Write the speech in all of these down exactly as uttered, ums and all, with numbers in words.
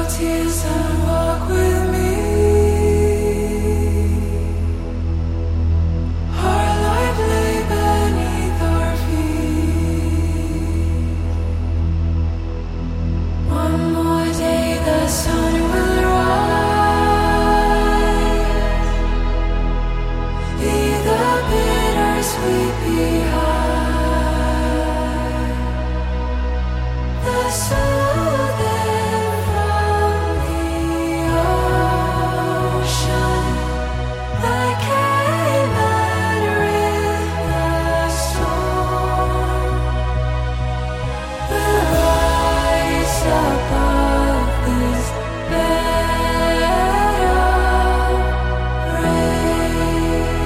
tears and walk with me. Our life lay beneath our feet. One more day the sun will rise. Leave the bittersweet behind. The soothing from the ocean, that came and rid the storm, will rise above this bed of rain.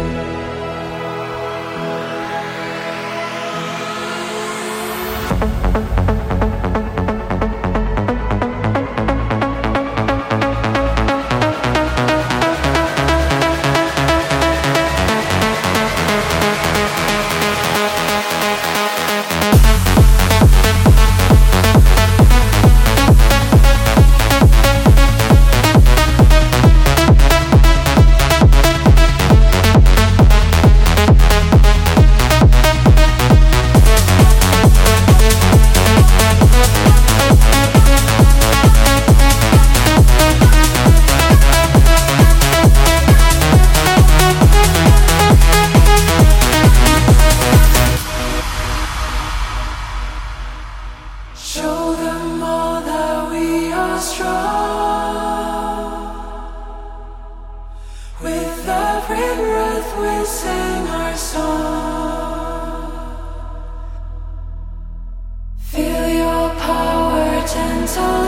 Show them all that we are strong. With every breath we sing our song. Feel your power, gentle